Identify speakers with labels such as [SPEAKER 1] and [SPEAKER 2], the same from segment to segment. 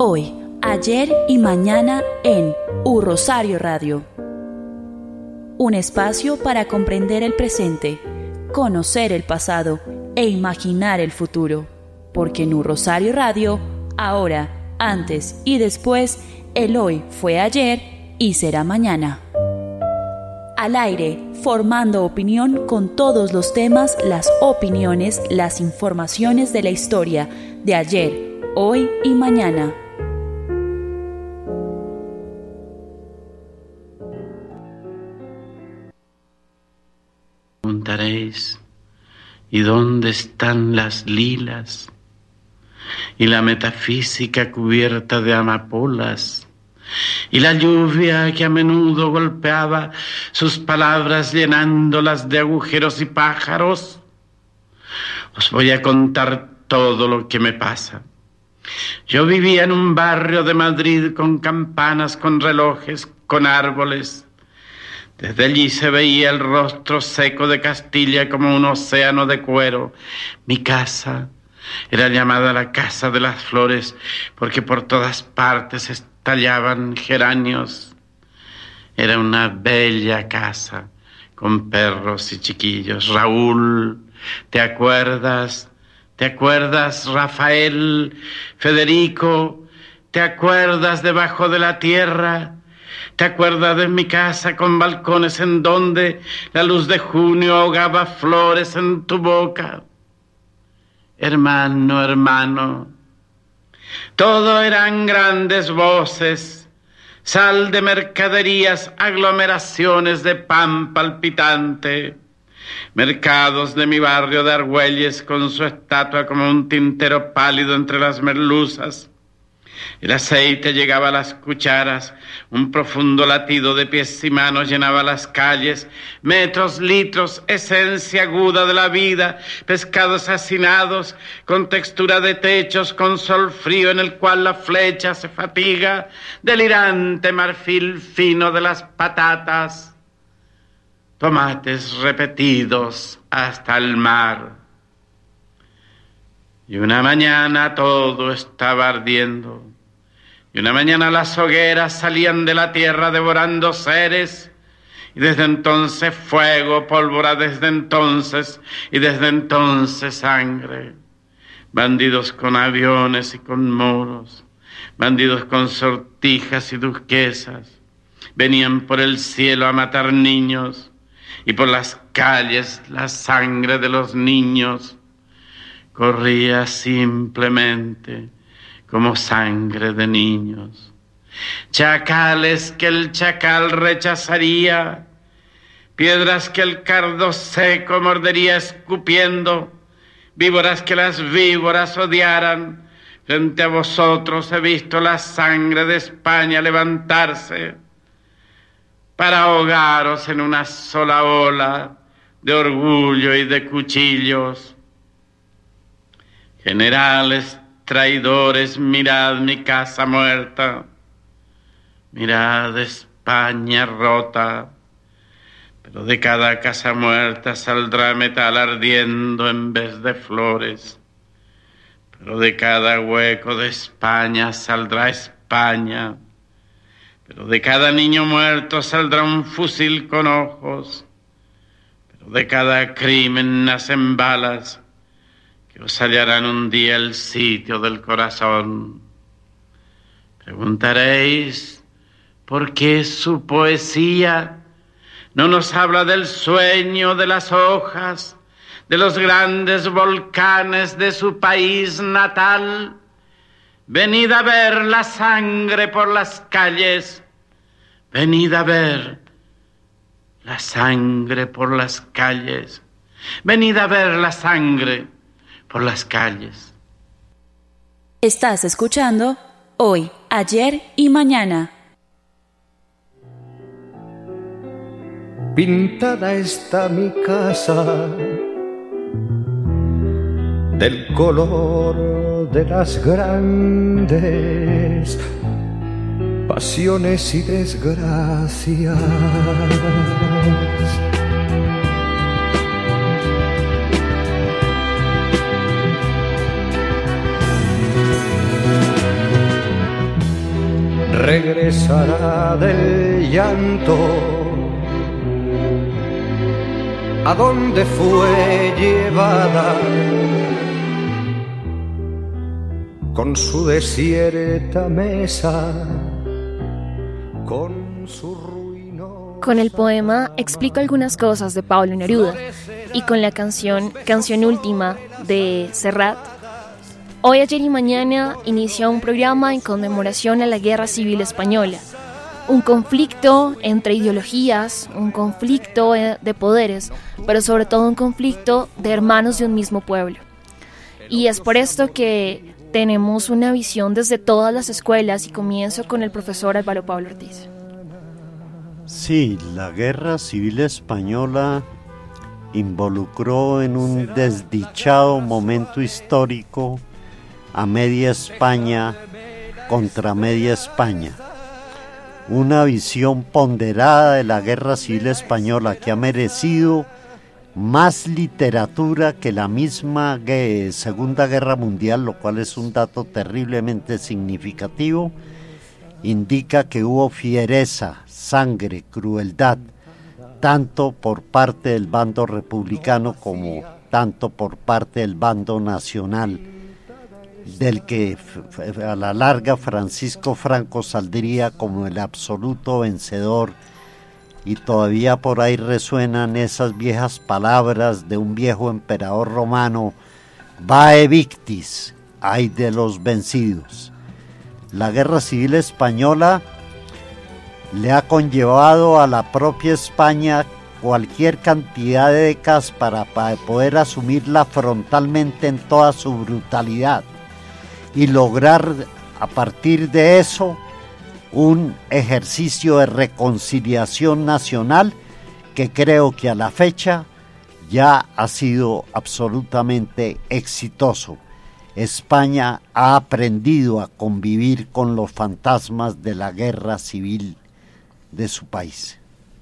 [SPEAKER 1] Hoy, ayer y mañana en Rosario Radio. Un espacio para comprender el presente, conocer el pasado e imaginar el futuro. Porque en Rosario Radio, ahora, antes y después, el hoy fue ayer y será mañana. Al aire, formando opinión con todos los temas, las opiniones, las informaciones de la historia de ayer, hoy y mañana.
[SPEAKER 2] Preguntaréis, ¿y dónde están las lilas? Y la metafísica cubierta de amapolas, y la lluvia que a menudo golpeaba sus palabras llenándolas de agujeros y pájaros. Os voy a contar todo lo que me pasa. Yo vivía en un barrio de Madrid con campanas, con relojes, con árboles. Desde allí se veía el rostro seco de Castilla como un océano de cuero. Mi casa era llamada la Casa de las Flores porque por todas partes estallaban geranios. Era una bella casa con perros y chiquillos. Raúl, ¿te acuerdas? ¿Te acuerdas, Rafael, Federico? ¿Te acuerdas debajo de la tierra? ¿Te acuerdas de mi casa con balcones en donde la luz de junio ahogaba flores en tu boca? Hermano, hermano, todo eran grandes voces, sal de mercaderías, aglomeraciones de pan palpitante, mercados de mi barrio de Argüelles con su estatua como un tintero pálido entre las merluzas. El aceite llegaba a las cucharas, un profundo latido de pies y manos llenaba las calles, metros, litros, esencia aguda de la vida, pescados hacinados, con textura de techos, con sol frío en el cual la flecha se fatiga, delirante marfil fino de las patatas, tomates repetidos hasta el mar. Y una mañana todo estaba ardiendo. Y una mañana las hogueras salían de la tierra devorando seres. Y desde entonces fuego, pólvora desde entonces. Y desde entonces sangre. Bandidos con aviones y con moros. Bandidos con sortijas y duquesas. Venían por el cielo a matar niños. Y por las calles la sangre de los niños corría simplemente como sangre de niños. Chacales que el chacal rechazaría, piedras que el cardo seco mordería escupiendo, víboras que las víboras odiaran. Frente a vosotros he visto la sangre de España levantarse para ahogaros en una sola ola de orgullo y de cuchillos. Generales, traidores, mirad mi casa muerta, mirad España rota, pero de cada casa muerta saldrá metal ardiendo en vez de flores, pero de cada hueco de España saldrá España, pero de cada niño muerto saldrá un fusil con ojos, pero de cada crimen nacen balas que os hallarán un día el sitio del corazón. Preguntaréis, ¿por qué su poesía no nos habla del sueño de las hojas, de los grandes volcanes de su país natal? Venid a ver la sangre por las calles, venid a ver la sangre por las calles, venid a ver la sangre por las calles.
[SPEAKER 1] Estás escuchando Hoy, Ayer y Mañana.
[SPEAKER 3] Pintada está mi casa del color de las grandes pasiones y desgracias. regresará del llanto a donde fue llevada con su desierta mesa, con su ruinosa...
[SPEAKER 4] Con el poema explico algunas cosas de Pablo Neruda y con la canción Última de Serrat. Hoy, ayer y mañana inicia un programa en conmemoración a la Guerra Civil Española. Un conflicto entre ideologías, un conflicto de poderes, pero sobre todo un conflicto de hermanos de un mismo pueblo. Y es por esto que tenemos una visión desde todas las escuelas y comienzo con el profesor Álvaro Pablo Ortiz.
[SPEAKER 5] Sí, la Guerra Civil Española involucró en un desdichado momento histórico a media España contra media España. Una visión ponderada de la Guerra Civil Española que ha merecido más literatura que la misma Segunda Guerra Mundial, lo cual es un dato terriblemente significativo. Indica que hubo fiereza, sangre, crueldad, tanto por parte del bando republicano como tanto por parte del bando nacional, del que a la larga Francisco Franco saldría como el absoluto vencedor, y todavía por ahí resuenan esas viejas palabras de un viejo emperador romano: vae victis, ay de los vencidos. La Guerra Civil Española le ha conllevado a la propia España cualquier cantidad de décadas para poder asumirla frontalmente en toda su brutalidad y lograr a partir de eso un ejercicio de reconciliación nacional que creo que a la fecha ya ha sido absolutamente exitoso. España ha aprendido a convivir con los fantasmas de la guerra civil de su país.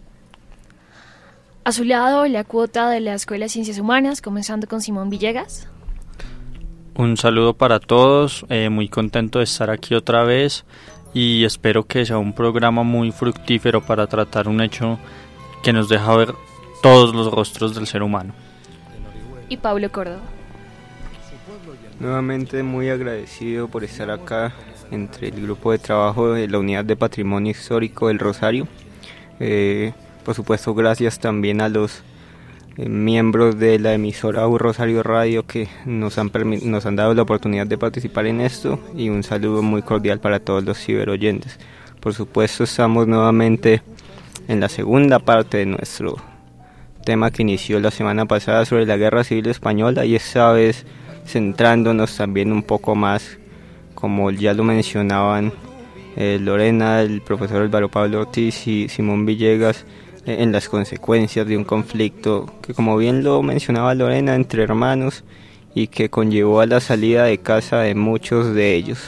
[SPEAKER 4] A su lado, la cuota de la Escuela de Ciencias Humanas, comenzando con Simón Villegas.
[SPEAKER 6] Un saludo para todos, muy contento de estar aquí otra vez y espero que sea un programa muy fructífero para tratar un hecho que nos deja ver todos los rostros del ser humano.
[SPEAKER 4] Y Pablo Córdoba.
[SPEAKER 7] Nuevamente muy agradecido por estar acá entre el grupo de trabajo de la Unidad de Patrimonio Histórico del Rosario. Por supuesto, gracias también a los miembros de la emisora Rosario Radio que nos han dado la oportunidad de participar en esto, y un saludo muy cordial para todos los ciberoyentes. Por supuesto, estamos nuevamente en la segunda parte de nuestro tema que inició la semana pasada sobre la Guerra Civil Española, y esta vez centrándonos también un poco más, como ya lo mencionaban Lorena, el profesor Álvaro Pablo Ortiz y Simón Villegas, en las consecuencias de un conflicto que, como bien lo mencionaba Lorena, entre hermanos, y que conllevó a la salida de casa de muchos de ellos.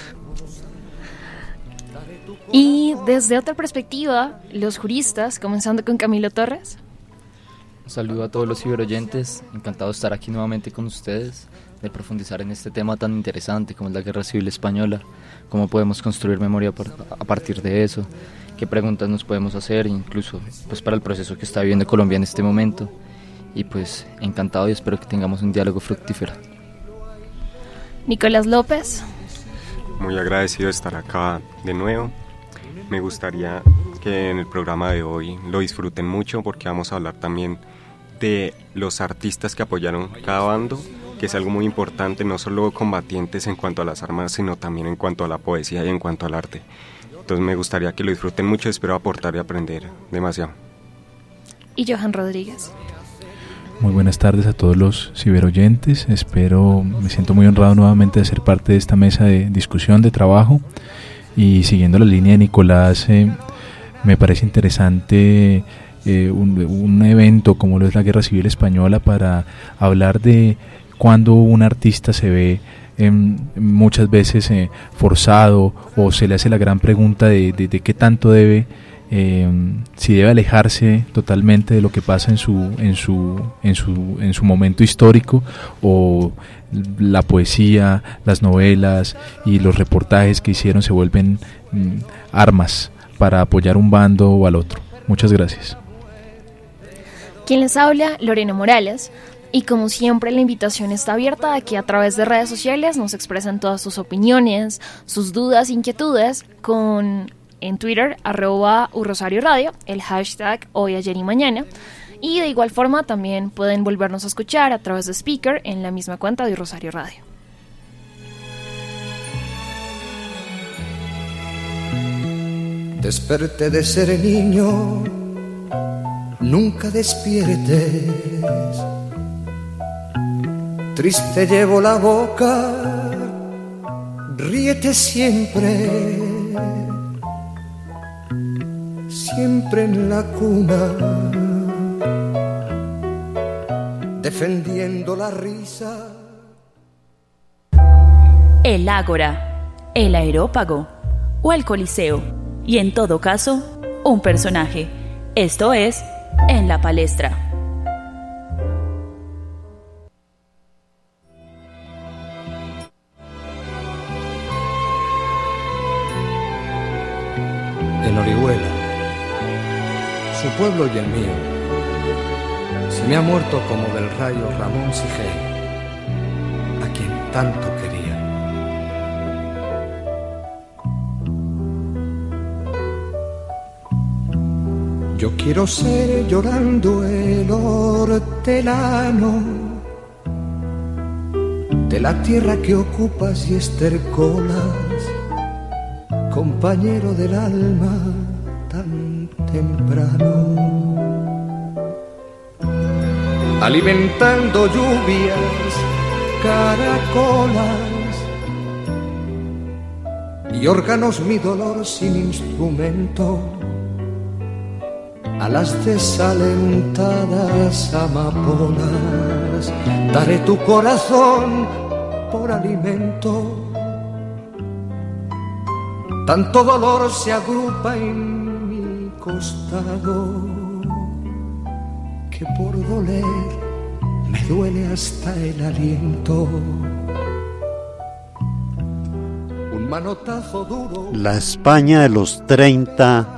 [SPEAKER 4] Y desde otra perspectiva, los juristas, comenzando con Camilo Torres.
[SPEAKER 8] Un saludo a todos los ciberoyentes, encantado de estar aquí nuevamente con ustedes, de profundizar en este tema tan interesante como es la Guerra Civil Española, cómo podemos construir memoria a partir de eso, qué preguntas nos podemos hacer, incluso pues para el proceso que está viviendo Colombia en este momento, y pues encantado y espero que tengamos un diálogo fructífero.
[SPEAKER 4] Nicolás López.
[SPEAKER 9] Muy agradecido de estar acá de nuevo. Me gustaría que en el programa de hoy lo disfruten mucho, porque vamos a hablar también de los artistas que apoyaron cada bando, que es algo muy importante, no solo combatientes en cuanto a las armas, sino también en cuanto a la poesía y en cuanto al arte. Entonces me gustaría que lo disfruten mucho, espero aportar y aprender demasiado.
[SPEAKER 4] Y Johan Rodríguez.
[SPEAKER 10] Muy buenas tardes a todos los ciberoyentes, me siento muy honrado nuevamente de ser parte de esta mesa de discusión, de trabajo, y siguiendo la línea de Nicolás, me parece interesante un evento como lo es la Guerra Civil Española para hablar de cuando un artista se ve muchas veces forzado, o se le hace la gran pregunta de qué tanto debe si debe alejarse totalmente de lo que pasa en su momento histórico, o la poesía, las novelas y los reportajes que hicieron se vuelven armas para apoyar un bando o al otro. Muchas gracias.
[SPEAKER 4] Quien les habla, Lorena Morales, y como siempre la invitación está abierta a que a través de redes sociales nos expresen todas sus opiniones, sus dudas, inquietudes en Twitter, @urrosarioradio, el hashtag hoy, ayer y mañana. Y de igual forma también pueden volvernos a escuchar a través de Speaker en la misma cuenta de Rosario Radio.
[SPEAKER 3] Desperté de ser niño, nunca despiertes. Triste llevo la boca, ríete siempre. Siempre en la cuna, defendiendo la risa.
[SPEAKER 1] El Ágora, el Aerópago o el Coliseo, y en todo caso, un personaje. Esto es En la Palestra.
[SPEAKER 3] En Orihuela, su pueblo y el mío, se me ha muerto como del rayo Ramón Sigel, a quien tanto quería. Yo quiero ser llorando el hortelano de la tierra que ocupas y estercolas, compañero del alma tan temprano, alimentando lluvias, caracolas y órganos mi dolor sin instrumento, a las desalentadas amapolas daré tu corazón por alimento. Tanto dolor se agrupa en mi costado que por doler me duele hasta el aliento. Un manotazo duro.
[SPEAKER 5] La España de los 30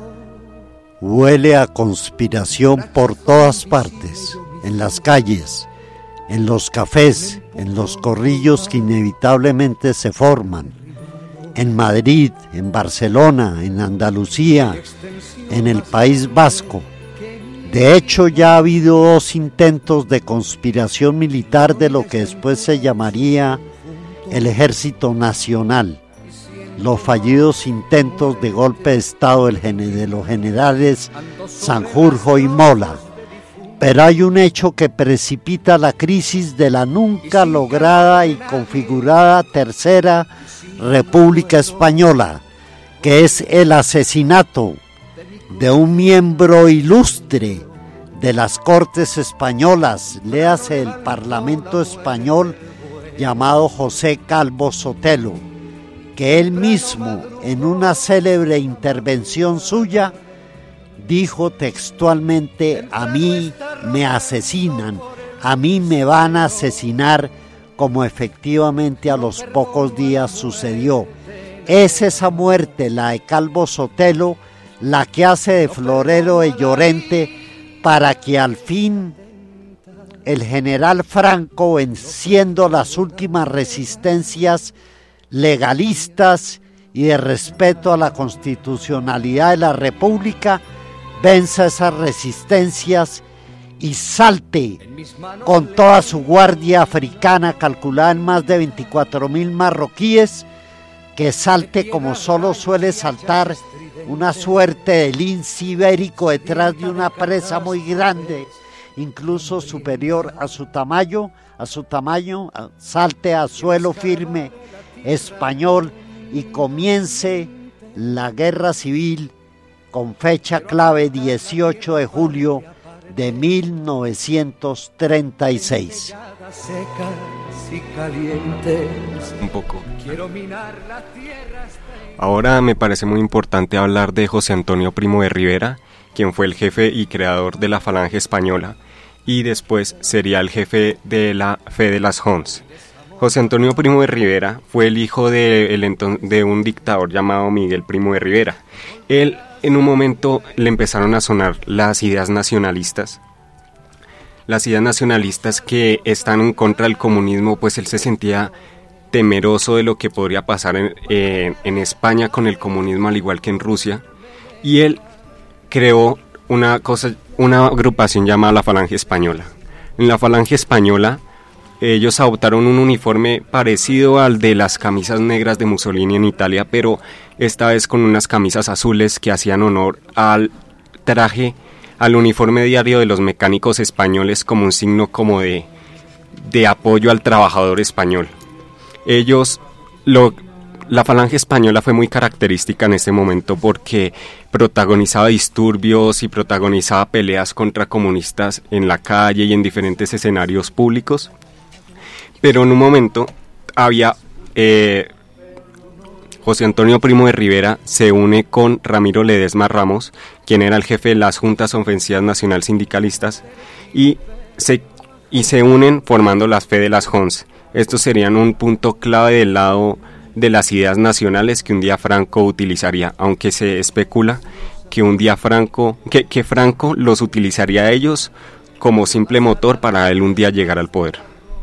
[SPEAKER 5] huele a conspiración por todas partes, en las calles, en los cafés, en los corrillos que inevitablemente se forman. En Madrid, en Barcelona, en Andalucía, en el País Vasco. De hecho, ya ha habido 2 intentos de conspiración militar de lo que después se llamaría el Ejército Nacional. Los fallidos intentos de golpe de Estado de los generales Sanjurjo y Mola. Pero hay un hecho que precipita la crisis de la nunca lograda y configurada Tercera República Española, que es el asesinato de un miembro ilustre de las Cortes Españolas, léase el Parlamento Español, llamado José Calvo Sotelo, que él mismo, en una célebre intervención suya, dijo textualmente: a mí me asesinan, a mí me van a asesinar, como efectivamente a los pocos días sucedió. Es esa muerte, la de Calvo Sotelo, la que hace de florero de Llorente para que al fin el general Franco, venciendo las últimas resistencias legalistas y de respeto a la constitucionalidad de la República, venza esas resistencias y salte con toda su guardia africana, calculada en más de 24.000 marroquíes, que salte como solo suele saltar una suerte de lince ibérico detrás de una presa muy grande, incluso superior a su tamaño, salte a suelo firme español y comience la guerra civil con fecha clave 18 de julio de 1936.
[SPEAKER 9] Un poco. Ahora me parece muy importante hablar de José Antonio Primo de Rivera, quien fue el jefe y creador de la Falange Española y después sería el jefe de la Fe de las Honds. José Antonio Primo de Rivera fue el hijo de un dictador llamado Miguel Primo de Rivera. Él, en un momento, le empezaron a sonar las ideas nacionalistas que están en contra del comunismo, pues él se sentía temeroso de lo que podría pasar en España con el comunismo, al igual que en Rusia, y él creó una agrupación llamada la Falange Española. En la Falange Española ellos adoptaron un uniforme parecido al de las camisas negras de Mussolini en Italia, pero esta vez con unas camisas azules que hacían honor al uniforme diario de los mecánicos españoles, como un signo como de apoyo al trabajador español. La Falange Española fue muy característica en ese momento porque protagonizaba disturbios y protagonizaba peleas contra comunistas en la calle y en diferentes escenarios públicos. Pero en un momento José Antonio Primo de Rivera se une con Ramiro Ledesma Ramos, quien era el jefe de las Juntas Ofensivas Nacional Sindicalistas, y se unen formando la Fe de las Honds. Estos serían un punto clave del lado de las ideas nacionales que un día Franco utilizaría, aunque se especula que un día Franco los utilizaría a ellos como simple motor para él un día llegar al poder.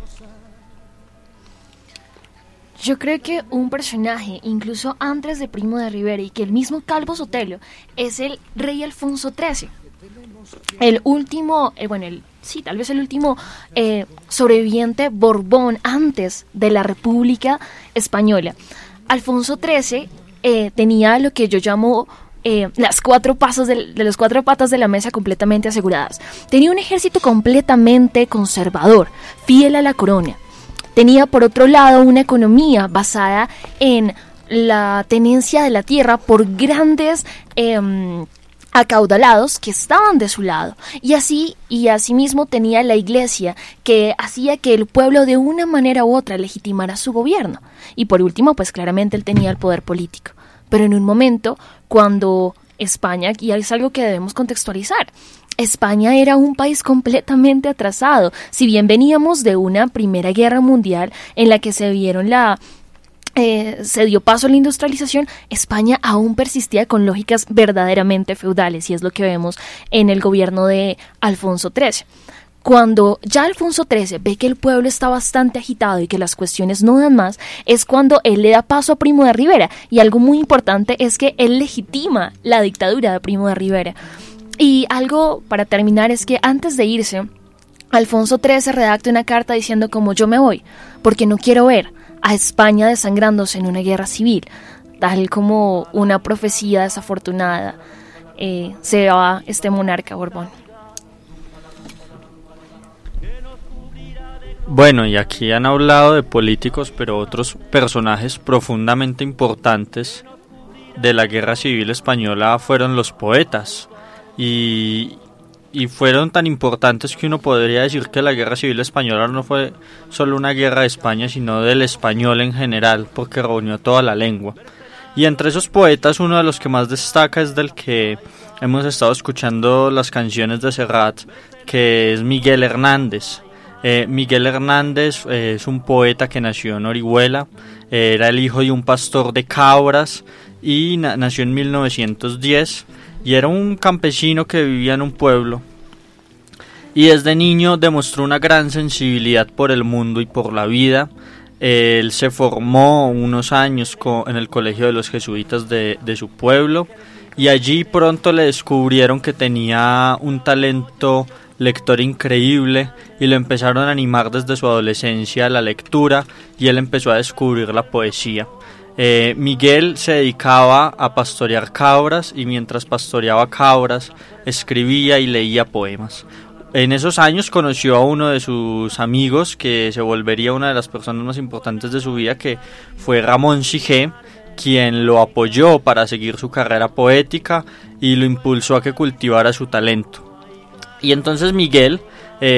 [SPEAKER 4] Yo creo que un personaje, incluso antes de Primo de Rivera, y que el mismo Calvo Sotelo, es el rey Alfonso XIII. El último, tal vez el último sobreviviente Borbón antes de la República Española. Alfonso XIII tenía lo que yo llamo las cuatro patas de la mesa completamente aseguradas. Tenía un ejército completamente conservador, fiel a la corona. Tenía por otro lado una economía basada en la tenencia de la tierra por grandes acaudalados que estaban de su lado, y asimismo tenía la iglesia que hacía que el pueblo de una manera u otra legitimara su gobierno, y por último pues claramente él tenía el poder político. Pero en un momento cuando España, y es algo que debemos contextualizar, España era un país completamente atrasado. Si bien veníamos de una Primera Guerra Mundial en la que se dio paso a la industrialización, España aún persistía con lógicas verdaderamente feudales, y es lo que vemos en el gobierno de Alfonso XIII. Cuando ya Alfonso XIII ve que el pueblo está bastante agitado y que las cuestiones no dan más, es cuando él le da paso a Primo de Rivera, y algo muy importante es que él legitima la dictadura de Primo de Rivera. Y algo para terminar es que antes de irse, Alfonso XIII redacta una carta diciendo como: yo me voy porque no quiero ver a España desangrándose en una guerra civil, tal como una profecía desafortunada. Se va este monarca Borbón.
[SPEAKER 6] Bueno, y aquí han hablado de políticos, pero otros personajes profundamente importantes de la Guerra Civil Española fueron los poetas. Y fueron tan importantes que uno podría decir que la Guerra Civil Española no fue solo una guerra de España, sino del español en general, porque reunió toda la lengua. Y entre esos poetas, uno de los que más destaca es del que hemos estado escuchando las canciones de Serrat, que es Miguel Hernández. Miguel Hernández es un poeta que nació en Orihuela, era el hijo de un pastor de cabras y nació en 1910. Y era un campesino que vivía en un pueblo, y desde niño demostró una gran sensibilidad por el mundo y por la vida. Él se formó unos años en el colegio de los jesuitas de su pueblo, y allí pronto le descubrieron que tenía un talento lector increíble, y lo empezaron a animar desde su adolescencia a la lectura, y él empezó a descubrir la poesía. Miguel se dedicaba a pastorear cabras, y mientras pastoreaba cabras escribía y leía poemas. En esos años conoció a uno de sus amigos que se volvería una de las personas más importantes de su vida, que fue Ramón Sige, quien lo apoyó para seguir su carrera poética y lo impulsó a que cultivara su talento. Y entonces Miguel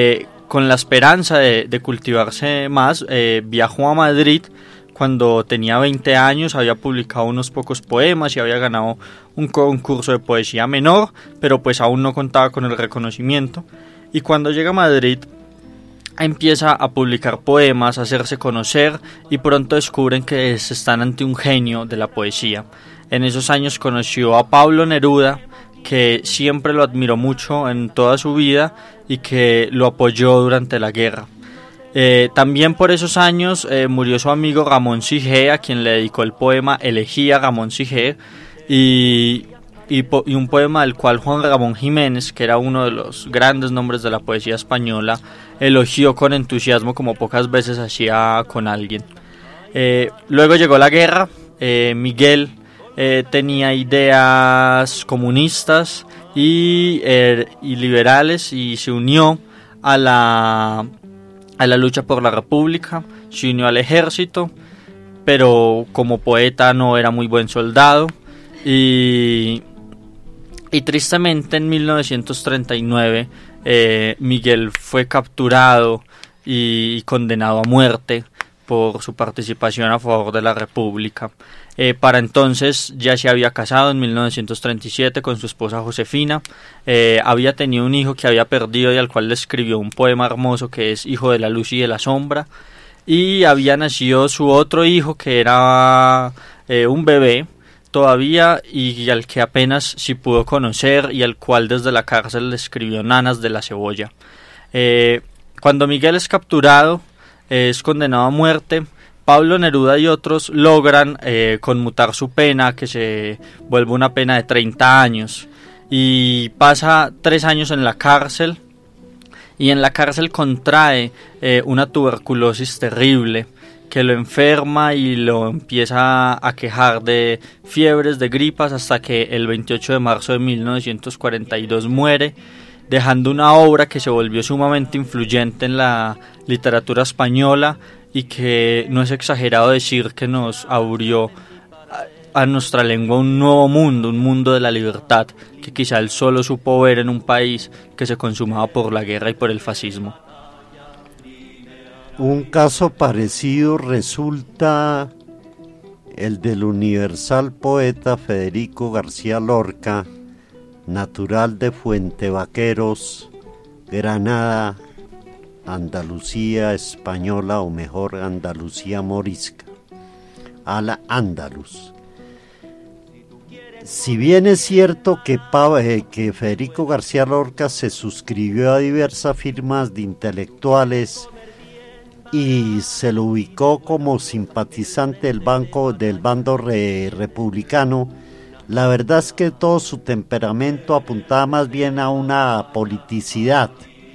[SPEAKER 6] con la esperanza de cultivarse más, viajó a Madrid cuando tenía 20 años, había publicado unos pocos poemas y había ganado un concurso de poesía menor, pero pues aún no contaba con el reconocimiento. Y cuando llega a Madrid empieza a publicar poemas, a hacerse conocer, y pronto descubren que están ante un genio de la poesía. En esos años conoció a Pablo Neruda, que siempre lo admiró mucho en toda su vida y que lo apoyó durante la guerra. También por esos años murió su amigo Ramón Sigé, a quien le dedicó el poema Elegía Ramón Sigé, y un poema del cual Juan Ramón Jiménez, que era uno de los grandes nombres de la poesía española, elogió con entusiasmo como pocas veces hacía con alguien. Luego llegó la guerra. Miguel tenía ideas comunistas y liberales, y se unió a la lucha por la República, se unió al ejército, pero como poeta no era muy buen soldado, y tristemente en 1939 Miguel fue capturado y condenado a muerte por su participación a favor de la República. Para entonces ya se había casado en 1937 con su esposa Josefina, había tenido un hijo que había perdido y al cual le escribió un poema hermoso que es Hijo de la Luz y de la Sombra, y había nacido su otro hijo que era un bebé todavía y al que apenas sí pudo conocer y al cual desde la cárcel le escribió Nanas de la Cebolla. Cuando Miguel es capturado, es condenado a muerte, Pablo Neruda y otros logran conmutar su pena, que se vuelve una pena de 30 años, y pasa 3 años en la cárcel, y en la cárcel contrae una tuberculosis terrible que lo enferma y lo empieza a quejar de fiebres, de gripas, hasta que el 28 de marzo de 1942 muere, dejando una obra que se volvió sumamente influyente en la literatura española y que no es exagerado decir que nos abrió a nuestra lengua un nuevo mundo, un mundo de la libertad que quizá él solo supo ver en un país que se consumaba por la guerra y por el fascismo.
[SPEAKER 5] Un caso parecido resulta el del universal poeta Federico García Lorca, natural de Fuentevaqueros, Granada, Andalucía española, o mejor Andalucía morisca, Al-Ándalus. Si bien es cierto que Federico García Lorca se suscribió a diversas firmas de intelectuales y se lo ubicó como simpatizante del bando republicano, la verdad es que todo su temperamento apuntaba más bien a una politicidad.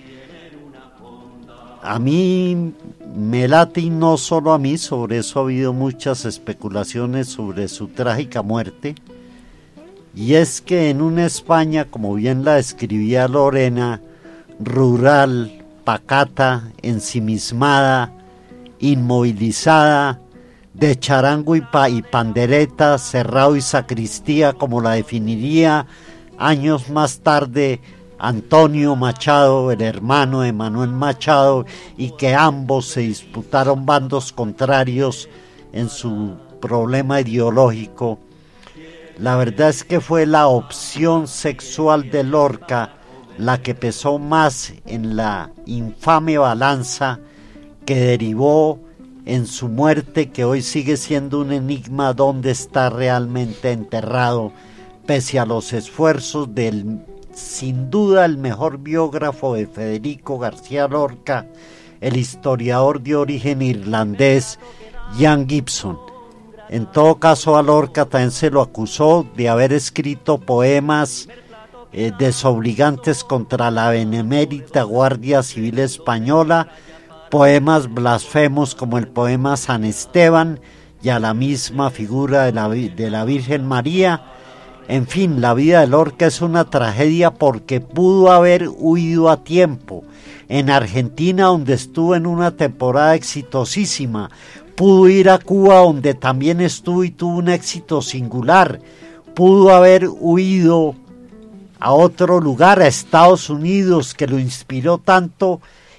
[SPEAKER 5] A mí me late, y no solo a mí, sobre eso ha habido muchas especulaciones sobre su trágica muerte, y es que en una España, como bien la describía Lorena, rural, pacata, ensimismada, inmovilizada, de charango y pandereta, cerrado y sacristía, como la definiría años más tarde Antonio Machado, el hermano de Manuel Machado, y que ambos se disputaron bandos contrarios en su problema ideológico. La verdad es que fue la opción sexual de Lorca la que pesó más en la infame balanza que derivó en su muerte, que hoy sigue siendo un enigma dónde está realmente enterrado, pese a los esfuerzos del, sin duda, el mejor biógrafo de Federico García Lorca, el historiador de origen irlandés Ian Gibson. En todo caso, a Lorca también se lo acusó de haber escrito poemas desobligantes contra la benemérita Guardia Civil Española, poemas blasfemos como el poema San Esteban y a la misma figura de la Virgen María. En fin, la vida de Lorca es una tragedia porque pudo haber huido a tiempo. En Argentina, donde estuvo en una temporada exitosísima, pudo ir a Cuba, donde también estuvo y tuvo un éxito singular. Pudo haber huido a otro lugar, a Estados Unidos, que lo inspiró tanto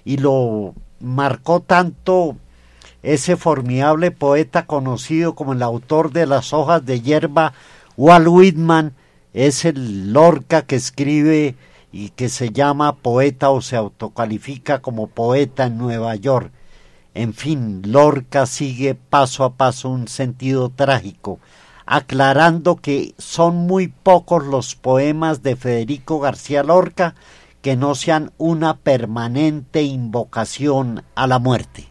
[SPEAKER 5] y lo marcó tanto ese formidable poeta conocido como el autor de Las hojas de hierba, Walt Whitman. Es el Lorca que escribe y que se llama poeta o se autocalifica como poeta en Nueva York. En fin, Lorca sigue paso a paso un sentido trágico, aclarando que son muy pocos los poemas de Federico García Lorca que no sean una permanente invocación a la muerte.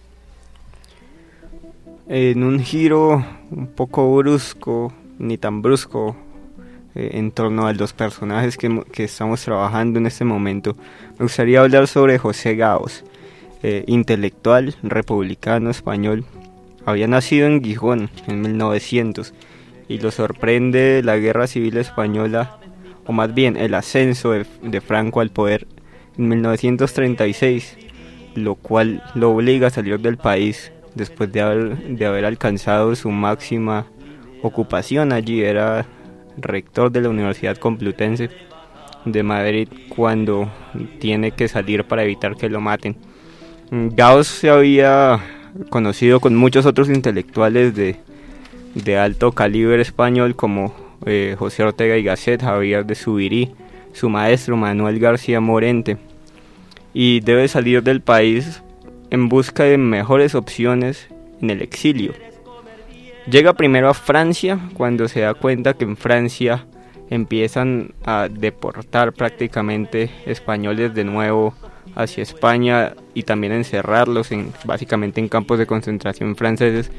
[SPEAKER 7] En un giro un poco brusco, ni tan brusco, en torno a los personajes que estamos trabajando en este momento, me gustaría hablar sobre José Gaos, intelectual, republicano español. Había nacido en Gijón en 1900 y lo sorprende la Guerra Civil Española, o más bien el ascenso de Franco al poder en 1936, lo cual lo obliga a salir del país después de haber alcanzado su máxima ocupación allí. Era rector de la Universidad Complutense de Madrid cuando tiene que salir para evitar que lo maten. Gaos se había conocido con muchos otros intelectuales de alto calibre español como José Ortega y Gasset, Javier de Zubirí, su maestro Manuel García Morente, y debe salir del país en busca de mejores opciones en el exilio. Llega primero a Francia cuando se da cuenta que en Francia empiezan a deportar prácticamente españoles de nuevo hacia España y también a encerrarlos básicamente en campos de concentración franceses,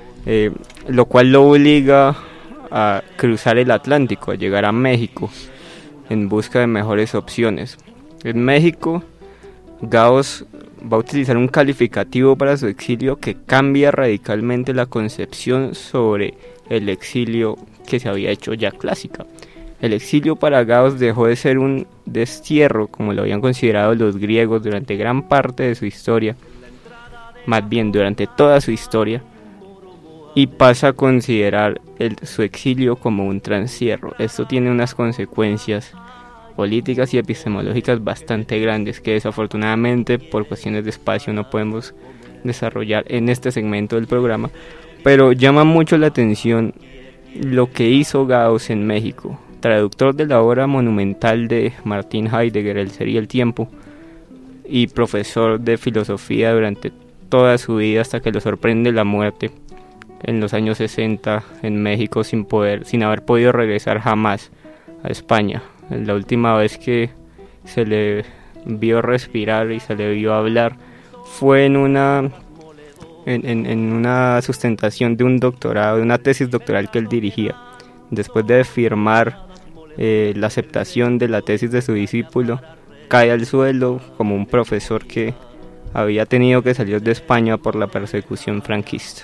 [SPEAKER 7] lo cual lo obliga a cruzar el Atlántico, a llegar a México en busca de mejores opciones. En México, Gaos va a utilizar un calificativo para su exilio que cambia radicalmente la concepción sobre el exilio que se había hecho ya clásica. El exilio para Gaos dejó de ser un destierro, como lo habían considerado los griegos durante gran parte de su historia, más bien durante toda su historia, y pasa a considerar su exilio como un transierro. Esto tiene unas consecuencias políticas y epistemológicas bastante grandes que desafortunadamente por cuestiones de espacio no podemos desarrollar en este segmento del programa, pero llama mucho la atención lo que hizo Gaos en México. Traductor de la obra monumental de Martin Heidegger, El ser y el tiempo, y profesor de filosofía durante toda su vida hasta que lo sorprende la muerte en los años 60 en México sin haber podido regresar jamás a España. La última vez que se le vio respirar y se le vio hablar fue en una sustentación de un doctorado, de una tesis doctoral que él dirigía. Después de firmar la aceptación de la tesis de su discípulo, cae al suelo como un profesor que había tenido que salir de España por la persecución franquista.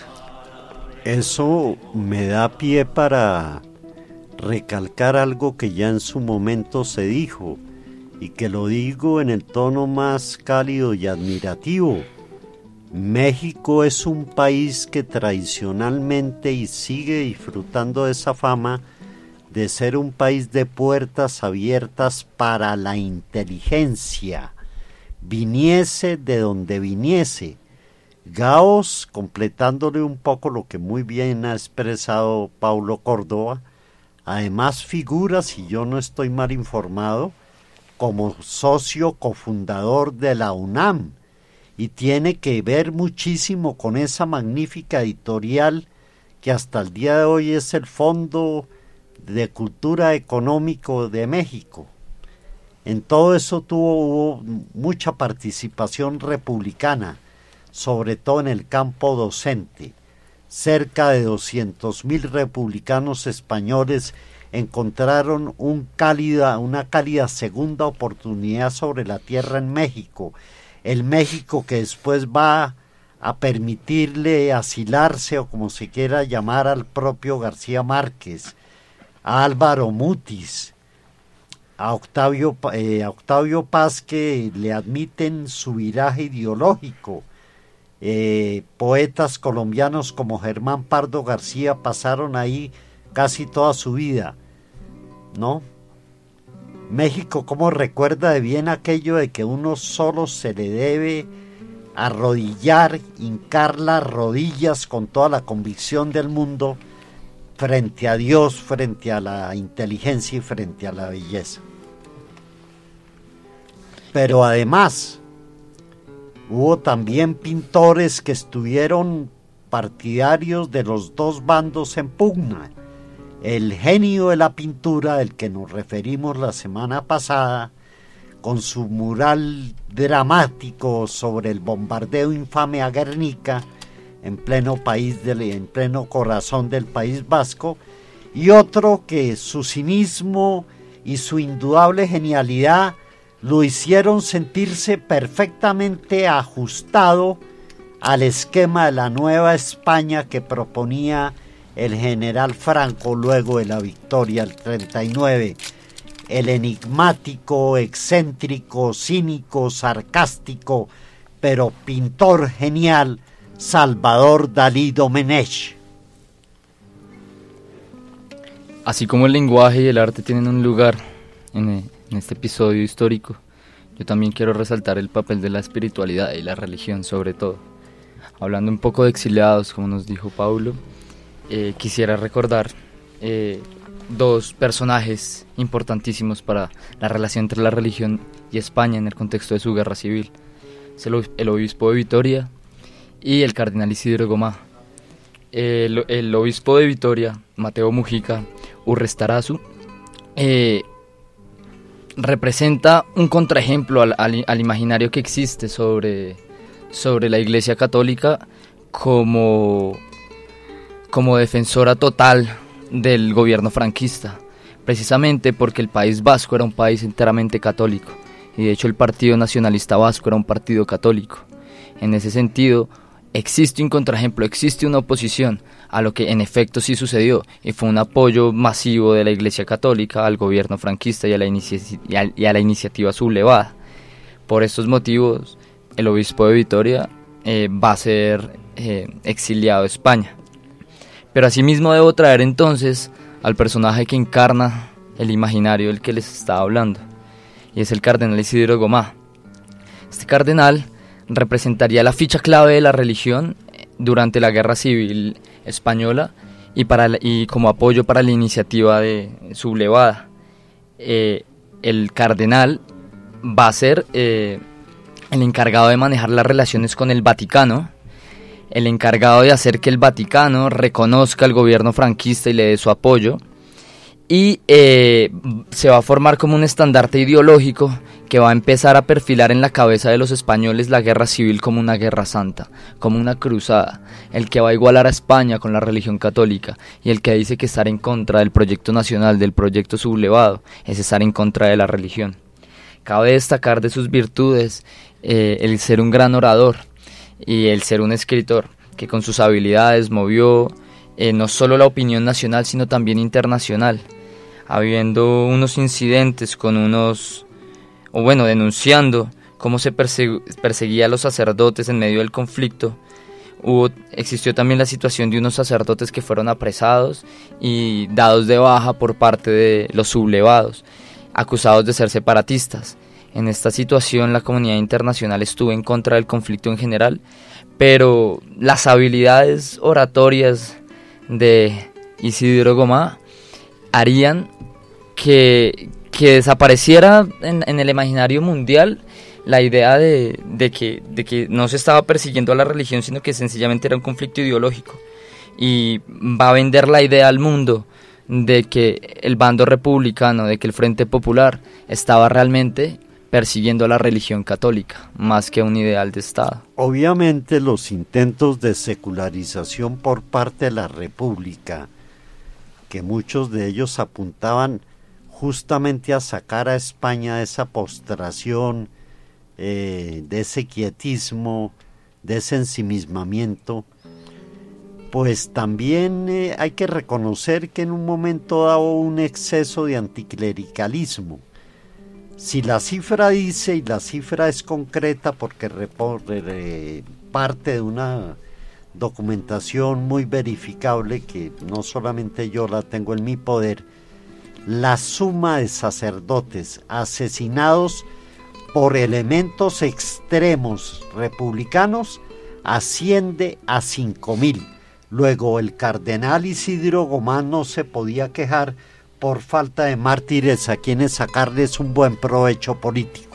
[SPEAKER 5] Eso me da pie para recalcar algo que ya en su momento se dijo y que lo digo en el tono más cálido y admirativo. México es un país que tradicionalmente y sigue disfrutando de esa fama de ser un país de puertas abiertas para la inteligencia, viniese de donde viniese. Gaos, completándole un poco lo que muy bien ha expresado Paulo Córdoba, además figura, si yo no estoy mal informado, como socio cofundador de la UNAM, y tiene que ver muchísimo con esa magnífica editorial que hasta el día de hoy es el Fondo de Cultura Económico de México. En todo eso hubo mucha participación republicana, sobre todo en el campo docente. Cerca de 200,000 republicanos españoles encontraron una cálida segunda oportunidad sobre la tierra en México, el México que después va a permitirle asilarse, o como se quiera llamar, al propio García Márquez, a Álvaro Mutis, a Octavio Paz, que le admiten su viraje ideológico. Poetas colombianos como Germán Pardo García pasaron ahí casi toda su vida, ¿no? México, ¿cómo recuerda de bien aquello de que uno solo se le debe arrodillar, hincar las rodillas con toda la convicción del mundo frente a Dios, frente a la inteligencia y frente a la belleza? Pero además hubo también pintores que estuvieron partidarios de los dos bandos en pugna. El genio de la pintura, del que nos referimos la semana pasada, con su mural dramático sobre el bombardeo infame a Guernica, en pleno corazón del País Vasco, y otro que su cinismo y su indudable genialidad lo hicieron sentirse perfectamente ajustado al esquema de la Nueva España que proponía el general Franco luego de la victoria del 39, el enigmático, excéntrico, cínico, sarcástico, pero pintor genial Salvador Dalí Domenech.
[SPEAKER 8] Así como el lenguaje y el arte tienen un lugar en este episodio histórico, yo también quiero resaltar el papel de la espiritualidad y la religión sobre todo. Hablando un poco de exiliados, como nos dijo Paulo, quisiera recordar dos personajes importantísimos para la relación entre la religión y España en el contexto de su guerra civil. Es el obispo de Vitoria y el cardenal Isidro Gomá. El obispo de Vitoria, Mateo Mujica Urrestarazu, representa un contraejemplo al imaginario que existe sobre la Iglesia Católica como defensora total del gobierno franquista, precisamente porque el País Vasco era un país enteramente católico, y de hecho el Partido Nacionalista Vasco era un partido católico. En ese sentido, existe un contraejemplo, existe una oposición a lo que en efecto sí sucedió, y fue un apoyo masivo de la Iglesia Católica al gobierno franquista y a la iniciativa sublevada. Por estos motivos, el obispo de Vitoria va a ser exiliado a España. Pero asimismo debo traer entonces al personaje que encarna el imaginario del que les estaba hablando, y es el cardenal Isidro Gomá. Este cardenal representaría la ficha clave de la religión durante la Guerra Civil Española y como apoyo para la iniciativa sublevada. El cardenal va a ser el encargado de manejar las relaciones con el Vaticano, el encargado de hacer que el Vaticano reconozca al gobierno franquista y le dé su apoyo, y se va a formar como un estandarte ideológico que va a empezar a perfilar en la cabeza de los españoles la guerra civil como una guerra santa, como una cruzada, el que va a igualar a España con la religión católica, y el que dice que estar en contra del proyecto nacional, del proyecto sublevado, es estar en contra de la religión. Cabe destacar de sus virtudes el ser un gran orador y el ser un escritor que con sus habilidades movió no solo la opinión nacional sino también internacional, habiendo unos incidentes denunciando cómo se perseguía a los sacerdotes en medio del conflicto. Existió también la situación de unos sacerdotes que fueron apresados y dados de baja por parte de los sublevados, acusados de ser separatistas. En esta situación la comunidad internacional estuvo en contra del conflicto en general, pero las habilidades oratorias de Isidro Gomá harían que desapareciera en el imaginario mundial la idea de que no se estaba persiguiendo a la religión, sino que sencillamente era un conflicto ideológico, y va a vender la idea al mundo de que el bando republicano, de que el Frente Popular estaba realmente persiguiendo a la religión católica, más que un ideal de Estado.
[SPEAKER 5] Obviamente los intentos de secularización por parte de la República, que muchos de ellos apuntaban justamente a sacar a España de esa postración, de ese quietismo, de ese ensimismamiento, pues también hay que reconocer que en un momento dado hubo un exceso de anticlericalismo. Si la cifra dice, y la cifra es concreta porque parte de una documentación muy verificable que no solamente yo la tengo en mi poder, la suma de sacerdotes asesinados por elementos extremos republicanos asciende a 5.000. Luego el cardenal Isidro Gómez no se podía quejar por falta de mártires a quienes sacarles un buen provecho político.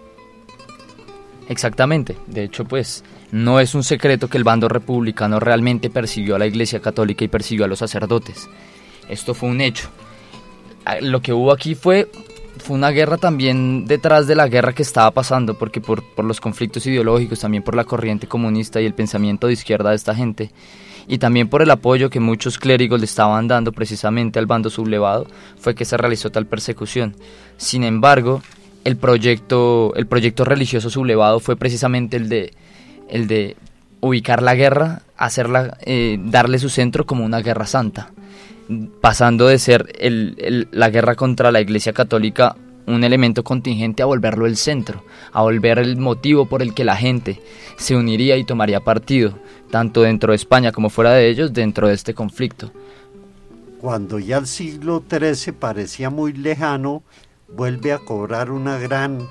[SPEAKER 8] Exactamente, de hecho pues no es un secreto que el bando republicano realmente persiguió a la Iglesia Católica y persiguió a los sacerdotes. Esto fue un hecho. Lo que hubo aquí fue una guerra también detrás de la guerra que estaba pasando, porque por los conflictos ideológicos, también por la corriente comunista y el pensamiento de izquierda de esta gente, y también por el apoyo que muchos clérigos le estaban dando precisamente al bando sublevado, fue que se realizó tal persecución. Sin embargo, el proyecto religioso sublevado fue precisamente el de ubicar la guerra, hacerla, darle su centro como una guerra santa, pasando de ser la guerra contra la Iglesia Católica un elemento contingente a volverlo el centro, a volver el motivo por el que la gente se uniría y tomaría partido, tanto dentro de España como fuera de ellos, dentro de este conflicto.
[SPEAKER 5] Cuando ya el siglo XIII parecía muy lejano, vuelve a cobrar una gran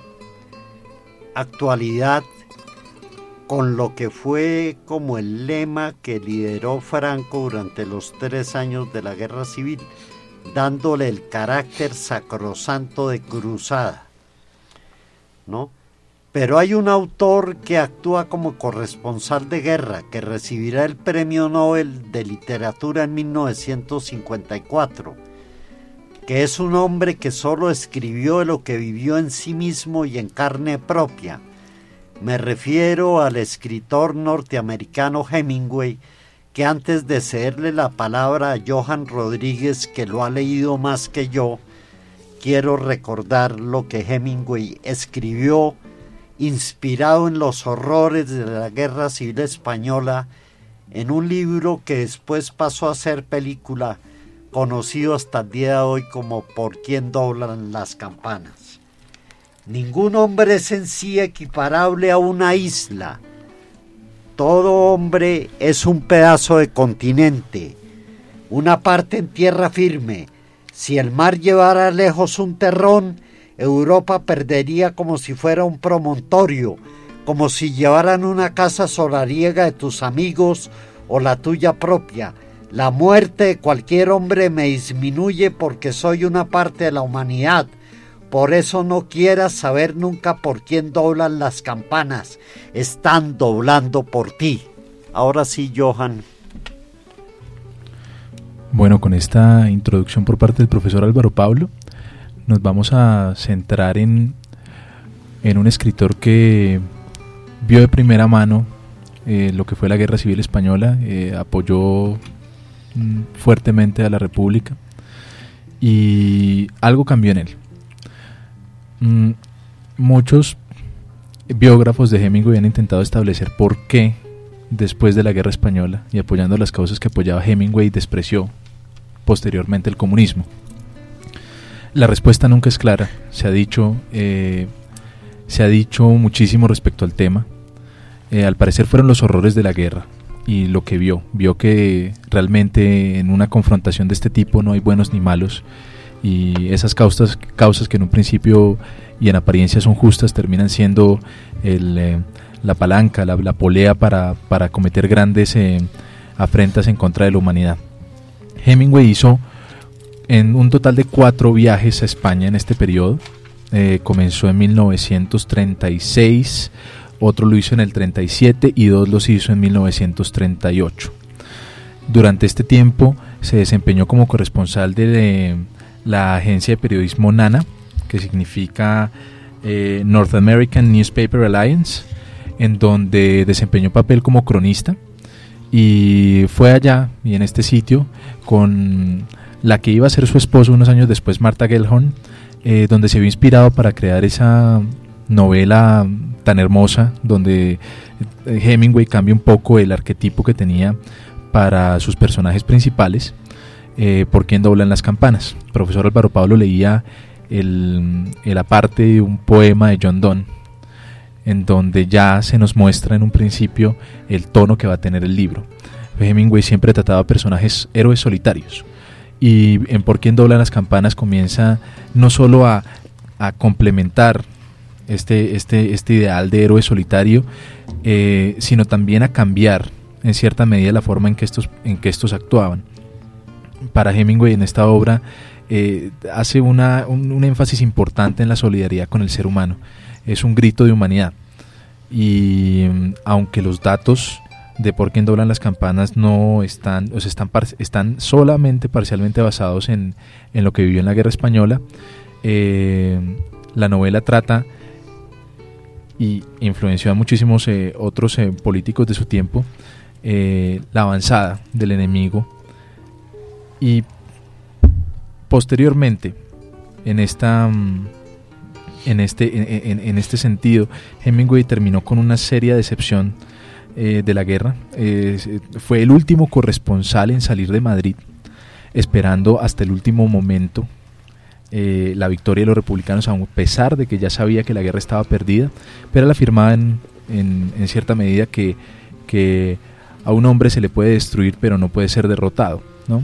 [SPEAKER 5] actualidad con lo que fue como el lema que lideró Franco durante los 3 años de la Guerra Civil, dándole el carácter sacrosanto de cruzada, ¿no? Pero hay un autor que actúa como corresponsal de guerra, que recibirá el Premio Nobel de Literatura en 1954, que es un hombre que solo escribió de lo que vivió en sí mismo y en carne propia. Me refiero al escritor norteamericano Hemingway, que antes de cederle la palabra a Johan Rodríguez, que lo ha leído más que yo, quiero recordar lo que Hemingway escribió, inspirado en los horrores de la Guerra Civil Española, en un libro que después pasó a ser película, conocido hasta el día de hoy como ¿Por quién doblan las campanas? Ningún hombre es en sí equiparable a una isla. Todo hombre es un pedazo de continente, una parte en tierra firme. Si el mar llevara lejos un terrón, Europa perdería como si fuera un promontorio, como si llevaran una casa solariega de tus amigos o la tuya propia. La muerte de cualquier hombre me disminuye porque soy una parte de la humanidad. Por eso no quieras saber nunca por quién doblan las campanas. Están doblando por ti. Ahora sí, Johan.
[SPEAKER 10] Bueno, con esta introducción por parte del profesor Álvaro Pablo, nos vamos a centrar en un escritor que vio de primera mano lo que fue la Guerra Civil Española, apoyó fuertemente a la República y algo cambió en él. Muchos biógrafos de Hemingway han intentado establecer por qué después de la Guerra Española y apoyando las causas que apoyaba Hemingway despreció posteriormente el comunismo. La respuesta nunca es clara, se ha dicho muchísimo respecto al tema. Al parecer fueron los horrores de la guerra y lo que vio que realmente en una confrontación de este tipo no hay buenos ni malos, y esas causas que en un principio y en apariencia son justas terminan siendo la palanca, la polea para cometer grandes afrentas en contra de la humanidad. Hemingway hizo en un total de 4 viajes a España en este periodo. Comenzó en 1936, otro lo hizo en el 37 y 2 los hizo en 1938. Durante este tiempo se desempeñó como corresponsal de la agencia de periodismo NANA, que significa North American Newspaper Alliance, en donde desempeñó papel como cronista, y fue allá y en este sitio con la que iba a ser su esposo unos años después, Martha Gellhorn, donde se vio inspirado para crear esa novela tan hermosa, donde Hemingway cambia un poco el arquetipo que tenía para sus personajes principales. ¿Por quién doblan las campanas? El profesor Álvaro Pablo leía el aparte de un poema de John Donne, en donde ya se nos muestra en un principio el tono que va a tener el libro. Hemingway siempre trataba personajes héroes solitarios, y en Por quién doblan las campanas comienza no solo a complementar este ideal de héroe solitario, sino también a cambiar en cierta medida la forma en que estos actuaban. Para Hemingway, en esta obra hace un énfasis importante en la solidaridad con el ser humano. Es un grito de humanidad, y aunque los datos de Por quién doblan las campanas no están solamente parcialmente basados en lo que vivió en la Guerra Española, la novela trata y influenció a muchísimos otros políticos de su tiempo, la avanzada del enemigo, y posteriormente en este sentido Hemingway terminó con una seria decepción de la guerra. Fue el último corresponsal en salir de Madrid, esperando hasta el último momento la victoria de los republicanos, a pesar de que ya sabía que la guerra estaba perdida, pero él afirmaba en cierta medida que a un hombre se le puede destruir pero no puede ser derrotado, ¿no?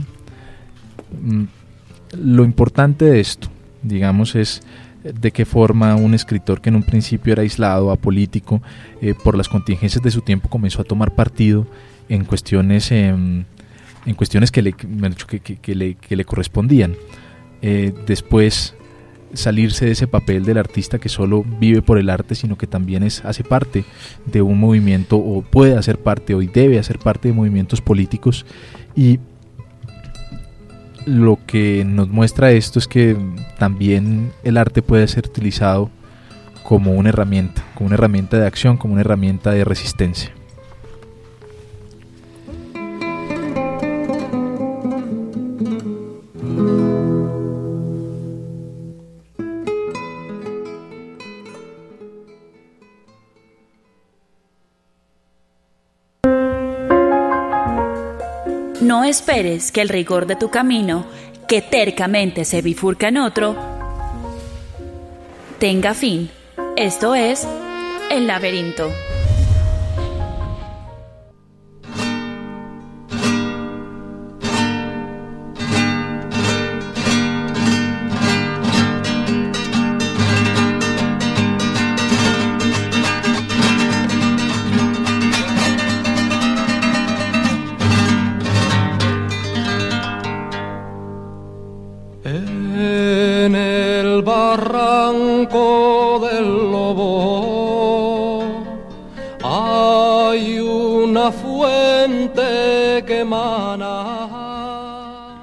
[SPEAKER 10] Lo importante de esto, digamos, es de qué forma un escritor que en un principio era aislado, apolítico, por las contingencias de su tiempo, comenzó a tomar partido en cuestiones que le correspondían. Después salirse de ese papel del artista que solo vive por el arte, sino que también hace parte de un movimiento, o puede hacer parte, o debe hacer parte de movimientos políticos. Y lo que nos muestra esto es que también el arte puede ser utilizado como una herramienta de acción, como una herramienta de resistencia.
[SPEAKER 1] No esperes que el rigor de tu camino, que tercamente se bifurca en otro, tenga fin. Esto es El Laberinto.
[SPEAKER 11] En el barranco del Lobo hay una fuente que emana.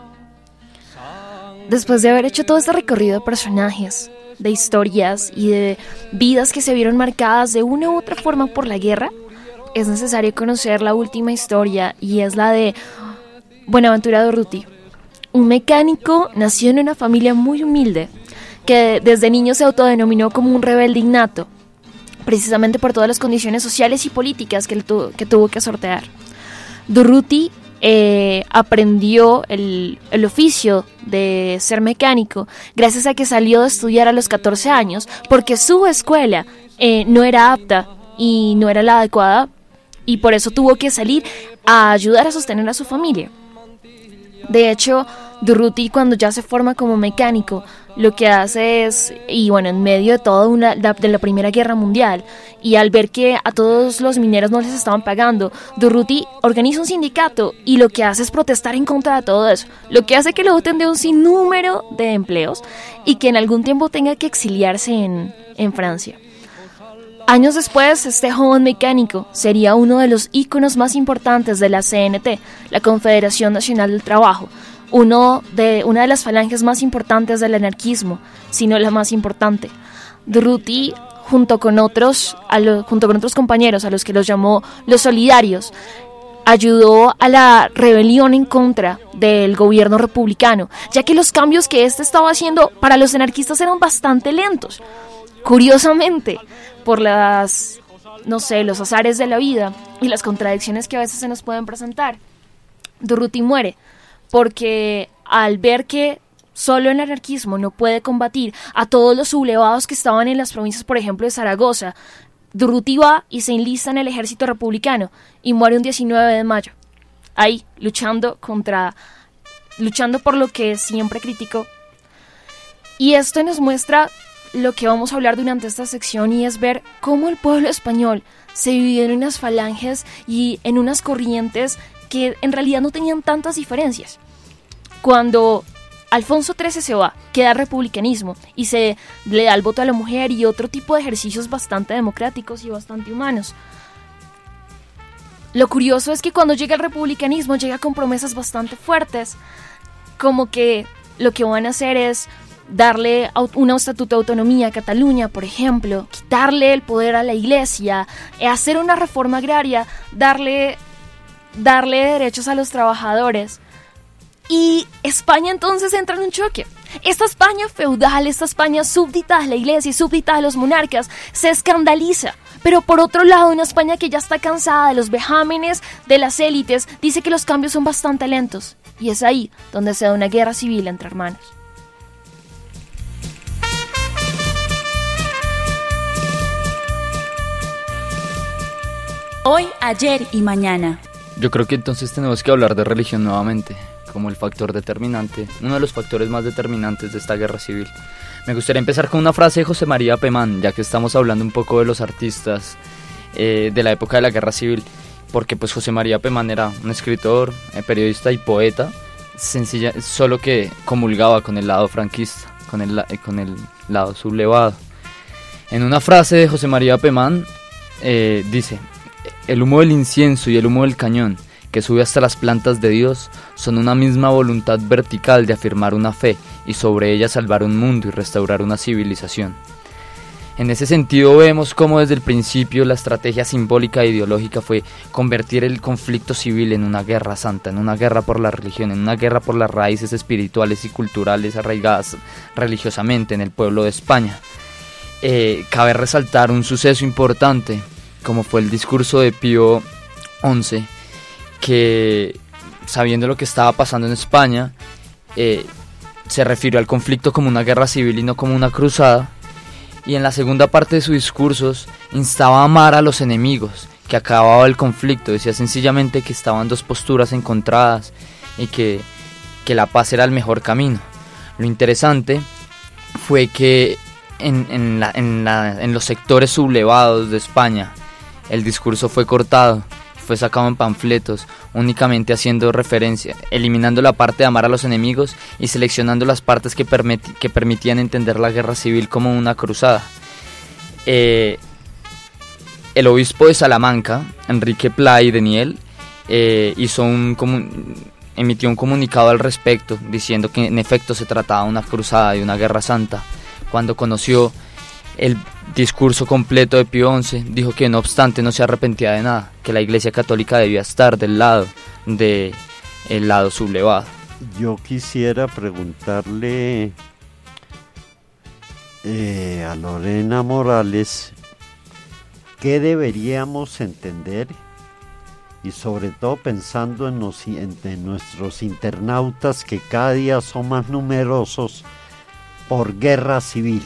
[SPEAKER 4] Después de haber hecho todo este recorrido de personajes, de historias y de vidas que se vieron marcadas de una u otra forma por la guerra, es necesario conocer la última historia, y es la de Buenaventura Durruti. Un mecánico nació en una familia muy humilde, que desde niño se autodenominó como un rebelde innato, precisamente por todas las condiciones sociales y políticas que tuvo que sortear. Durruti aprendió el oficio de ser mecánico gracias a que salió de estudiar a los 14 años, porque su escuela no era apta y no era la adecuada, y por eso tuvo que salir a ayudar a sostener a su familia. De hecho, Durruti, cuando ya se forma como mecánico, lo que hace es, y bueno, en medio de toda de la Primera Guerra Mundial, y al ver que a todos los mineros no les estaban pagando, Durruti organiza un sindicato y lo que hace es protestar en contra de todo eso, lo que hace que lo doten de un sinnúmero de empleos y que en algún tiempo tenga que exiliarse en Francia. Años después, este joven mecánico sería uno de los íconos más importantes de la CNT, la Confederación Nacional del Trabajo, una de las falanges más importantes del anarquismo, si no la más importante. Durruti, junto con otros compañeros, a los que los llamó los solidarios, ayudó a la rebelión en contra del gobierno republicano, ya que los cambios que estaba haciendo para los anarquistas eran bastante lentos. Curiosamente, por los azares de la vida y las contradicciones que a veces se nos pueden presentar, Durruti muere porque al ver que solo el anarquismo no puede combatir a todos los sublevados que estaban en las provincias, por ejemplo, de Zaragoza, Durruti va y se enlista en el ejército republicano y muere un 19 de mayo, ahí luchando contra luchando por lo que siempre criticó. Y esto nos muestra lo que vamos a hablar durante esta sección, y es ver cómo el pueblo español se dividió en unas falanges y en unas corrientes que en realidad no tenían tantas diferencias. Cuando Alfonso XIII se va, queda el republicanismo y se le da el voto a la mujer y otro tipo de ejercicios bastante democráticos y bastante humanos. Lo curioso es que cuando llega el republicanismo llega con promesas bastante fuertes, como que lo que van a hacer es darle un estatuto de autonomía a Cataluña, por ejemplo, quitarle el poder a la iglesia, hacer una reforma agraria, darle derechos a los trabajadores. Y España entonces entra en un choque. Esta España feudal, esta España súbdita de la iglesia y súbdita de los monarcas, se escandaliza. Pero por otro lado, una España que ya está cansada de los vejámenes de las élites, dice que los cambios son bastante lentos. Y es ahí donde se da una guerra civil entre hermanos.
[SPEAKER 1] Hoy, ayer y mañana.
[SPEAKER 8] Yo creo que entonces tenemos que hablar de religión nuevamente, como el factor determinante, uno de los factores más determinantes de esta guerra civil. Me gustaría empezar con una frase de José María Pemán, ya que estamos hablando un poco de los artistas de la época de la guerra civil, porque pues José María Pemán era un escritor, periodista y poeta, solo que comulgaba con el lado franquista, con el lado sublevado. En una frase de José María Pemán dice: el humo del incienso y el humo del cañón, que sube hasta las plantas de Dios, son una misma voluntad vertical de afirmar una fe y sobre ella salvar un mundo y restaurar una civilización. En ese sentido vemos cómo desde el principio la estrategia simbólica e ideológica fue convertir el conflicto civil en una guerra santa, en una guerra por la religión, en una guerra por las raíces espirituales y culturales arraigadas religiosamente en el pueblo de España. Cabe resaltar un suceso importante, como fue el discurso de Pío XI, que, sabiendo lo que estaba pasando en España, se refirió al conflicto como una guerra civil y no como una cruzada, y en la segunda parte de sus discursos instaba a amar a los enemigos, que acababa el conflicto. Decía sencillamente que estaban dos posturas encontradas y que la paz era el mejor camino. Lo interesante fue que en los sectores sublevados de España el discurso fue cortado, fue sacado en panfletos, únicamente haciendo referencia, eliminando la parte de amar a los enemigos y seleccionando las partes que permitían entender la guerra civil como una cruzada. El obispo de Salamanca, Enrique Pla y Daniel, emitió un comunicado al respecto, diciendo que en efecto se trataba de una cruzada y una guerra santa. Cuando conoció el discurso completo de Pío XI, dijo que no obstante no se arrepentía de nada, que la Iglesia Católica debía estar del lado sublevado.
[SPEAKER 5] Yo quisiera preguntarle a Lorena Morales qué deberíamos entender, y sobre todo pensando en nuestros internautas que cada día son más numerosos, por guerra civil.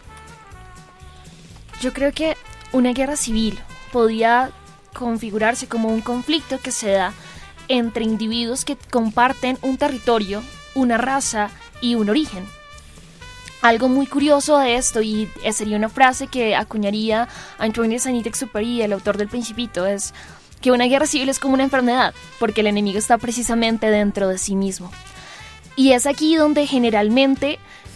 [SPEAKER 4] Yo creo que una guerra civil podía configurarse como un conflicto que se da entre individuos que comparten un territorio, una raza y un origen. Algo muy curioso de esto, y sería una frase que acuñaría Antoine de Saint-Exupéry, el autor del Principito, es que una guerra civil es como una enfermedad, porque el enemigo está precisamente dentro de sí mismo. Y es aquí donde generalmente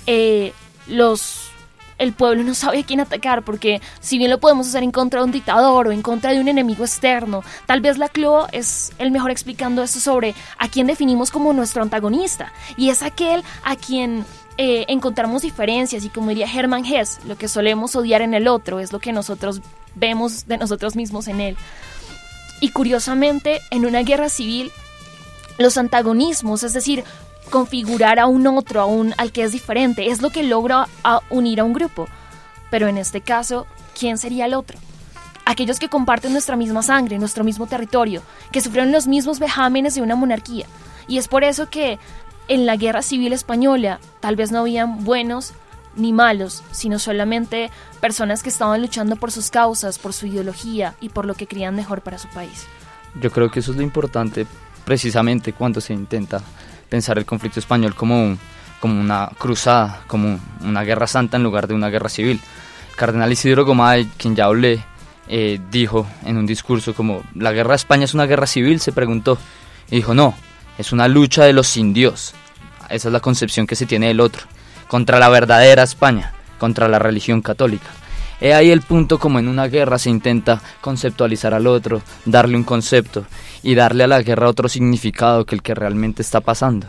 [SPEAKER 4] el pueblo no sabe a quién atacar, porque si bien lo podemos hacer en contra de un dictador o en contra de un enemigo externo, tal vez Laclau es el mejor explicando esto sobre a quién definimos como nuestro antagonista, y es aquel a quien encontramos diferencias, y como diría Hermann Hesse, lo que solemos odiar en el otro es lo que nosotros vemos de nosotros mismos en él. Y curiosamente, en una guerra civil, los antagonismos, es decir, configurar a un otro, al que es diferente, es lo que logra unir a un grupo. Pero en este caso, ¿quién sería el otro? Aquellos que comparten nuestra misma sangre, nuestro mismo territorio, que sufrieron los mismos vejámenes de una monarquía. Y es por eso que en la Guerra Civil Española tal vez no habían buenos ni malos, sino solamente personas que estaban luchando por sus causas, por su ideología y por lo que creían mejor para su país.
[SPEAKER 8] Yo creo que eso es lo importante precisamente cuando se intenta pensar el conflicto español como una cruzada, como una guerra santa en lugar de una guerra civil. El cardenal Isidro Gomá, quien ya hablé, dijo en un discurso como, ¿la guerra de España es una guerra civil?, se preguntó, y dijo, no, es una lucha de los sin Dios. Esa es la concepción que se tiene del otro, contra la verdadera España, contra la religión católica. He ahí el punto como en una guerra se intenta conceptualizar al otro, darle un concepto y darle a la guerra otro significado que el que realmente está pasando.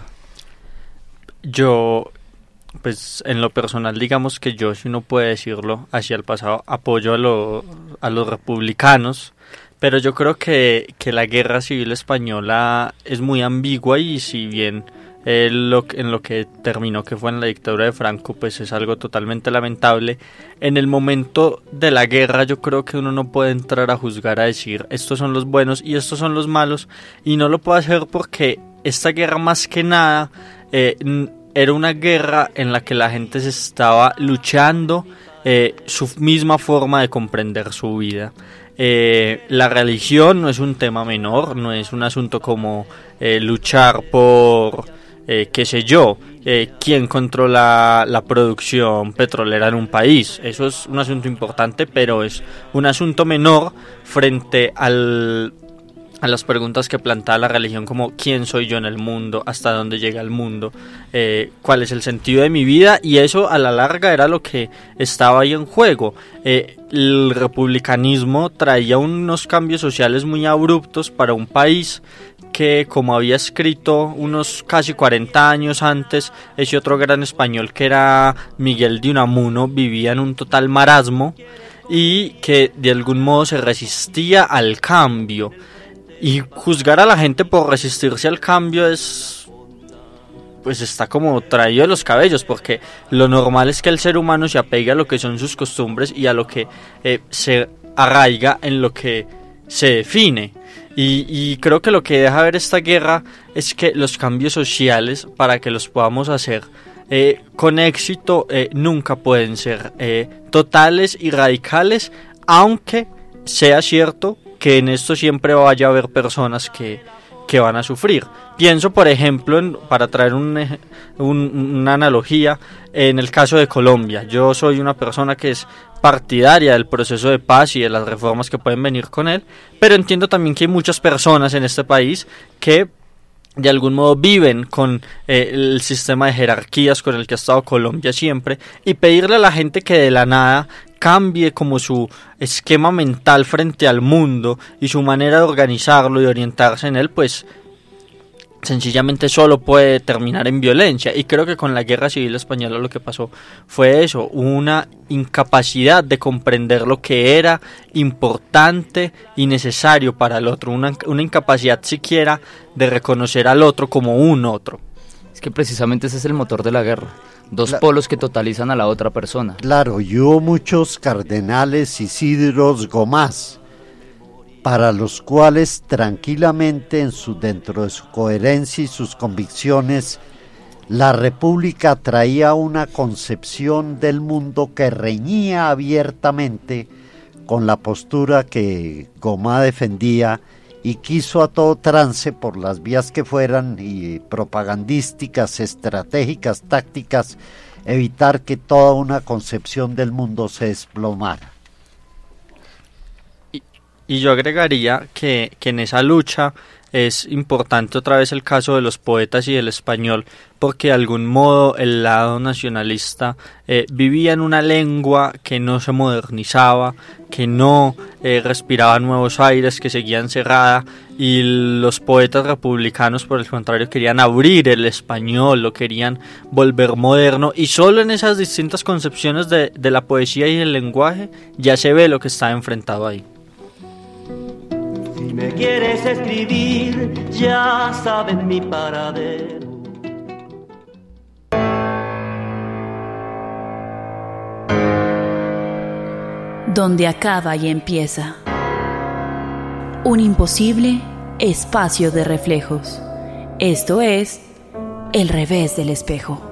[SPEAKER 6] Yo, pues en lo personal, digamos que yo, si uno puede decirlo hacia el pasado, apoyo a los republicanos, pero yo creo que la guerra civil española es muy ambigua y si bien en lo que terminó, que fue en la dictadura de Franco, pues es algo totalmente lamentable. En el momento de la guerra yo creo que uno no puede entrar a juzgar, a decir estos son los buenos y estos son los malos, y no lo puede hacer porque esta guerra más que nada era una guerra en la que la gente se estaba luchando su misma forma de comprender su vida. La religión no es un tema menor, no es un asunto como luchar por qué sé yo, quién controla la producción petrolera en un país. Eso es un asunto importante, pero es un asunto menor frente a las preguntas que plantea la religión, como quién soy yo en el mundo, hasta dónde llega el mundo, cuál es el sentido de mi vida, y eso a la larga era lo que estaba ahí en juego. El republicanismo traía unos cambios sociales muy abruptos para un país que, como había escrito unos casi 40 años antes ese otro gran español que era Miguel de Unamuno, vivía en un total marasmo y que de algún modo se resistía al cambio. Y juzgar a la gente por resistirse al cambio pues está como traído de los cabellos, porque lo normal es que el ser humano se apegue a lo que son sus costumbres y a lo que se arraiga en lo que se define. Y creo que lo que deja ver esta guerra es que los cambios sociales, para que los podamos hacer con éxito, nunca pueden ser totales y radicales, aunque sea cierto que en esto siempre vaya a haber personas que van a sufrir. Pienso, por ejemplo, para traer una analogía, en el caso de Colombia. Yo soy una persona que es partidaria del proceso de paz y de las reformas que pueden venir con él, pero entiendo también que hay muchas personas en este país que de algún modo viven con el sistema de jerarquías con el que ha estado Colombia siempre, y pedirle a la gente que de la nada cambie como su esquema mental frente al mundo y su manera de organizarlo y orientarse en él, pues sencillamente solo puede terminar en violencia. Y creo que con la guerra civil española lo que pasó fue eso, una incapacidad de comprender lo que era importante y necesario para el otro, una incapacidad siquiera de reconocer al otro como un otro.
[SPEAKER 8] Es que precisamente ese es el motor de la guerra, dos polos que totalizan a la otra persona.
[SPEAKER 5] Claro, y hubo muchos cardenales Isidros Gomás, para los cuales tranquilamente dentro de su coherencia y sus convicciones, la República traía una concepción del mundo que reñía abiertamente con la postura que Gomá defendía, y quiso a todo trance, por las vías que fueran, y propagandísticas, estratégicas, tácticas, evitar que toda una concepción del mundo se desplomara.
[SPEAKER 6] Y yo agregaría que en esa lucha es importante otra vez el caso de los poetas y del español, porque de algún modo el lado nacionalista vivía en una lengua que no se modernizaba, que no respiraba nuevos aires, que seguía encerrada, y los poetas republicanos, por el contrario, querían abrir el español, lo querían volver moderno, y solo en esas distintas concepciones de la poesía y el lenguaje ya se ve lo que está enfrentado ahí.
[SPEAKER 12] Si me quieres escribir, ya saben mi paradero.
[SPEAKER 1] Donde acaba y empieza. Un imposible espacio de reflejos. Esto es el revés del espejo.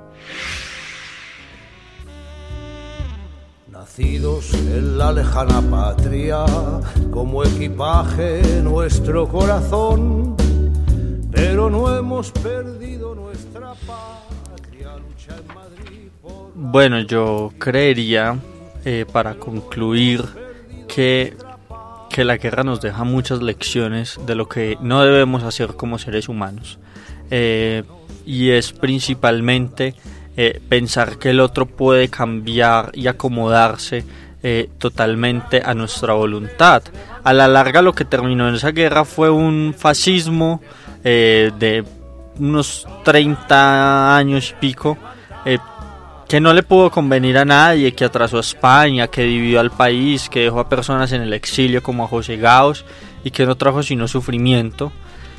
[SPEAKER 13] Nacidos en la lejana patria, como equipaje nuestro corazón pero no hemos perdido nuestra patria. Lucha en Madrid por...
[SPEAKER 6] Bueno, yo creería, para concluir, que la guerra nos deja muchas lecciones de lo que no debemos hacer como seres humanos. Y es principalmente pensar que el otro puede cambiar y acomodarse totalmente a nuestra voluntad. A la larga lo que terminó en esa guerra fue un fascismo de unos 30 años y pico, que no le pudo convenir a nadie, que atrasó a España, que dividió al país, que dejó a personas en el exilio como a José Gaos y que no trajo sino sufrimiento.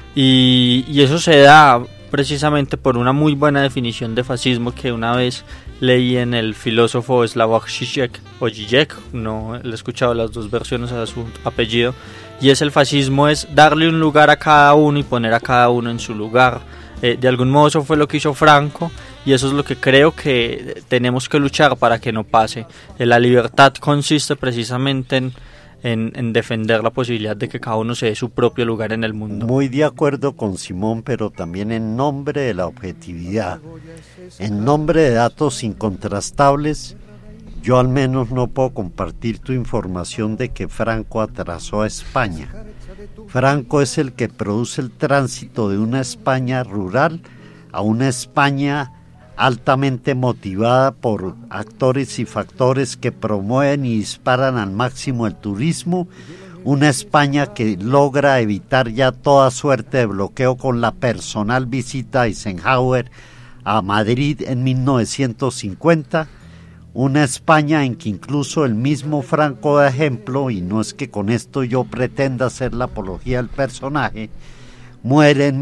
[SPEAKER 6] Y eso se da precisamente por una muy buena definición de fascismo que una vez leí en el filósofo Slavoj Žižek, o Žižek, no le he escuchado las dos versiones a su apellido, y el fascismo es darle un lugar a cada uno y poner a cada uno en su lugar. De algún modo eso fue lo que hizo Franco, y eso es lo que creo que tenemos que luchar para que no pase. La libertad consiste precisamente en defender la posibilidad de que cada uno se dé su propio lugar en el mundo.
[SPEAKER 5] Muy de acuerdo con Simón, pero también en nombre de la objetividad, en nombre de datos incontrastables, yo al menos no puedo compartir tu información de que Franco atrasó a España. Franco es el que produce el tránsito de una España rural a una España altamente motivada por actores y factores que promueven y disparan al máximo el turismo, una España que logra evitar ya toda suerte de bloqueo con la personal visita de Eisenhower a Madrid en 1950, una España en que incluso el mismo Franco da ejemplo, y no es que con esto yo pretenda hacer la apología del personaje, muere en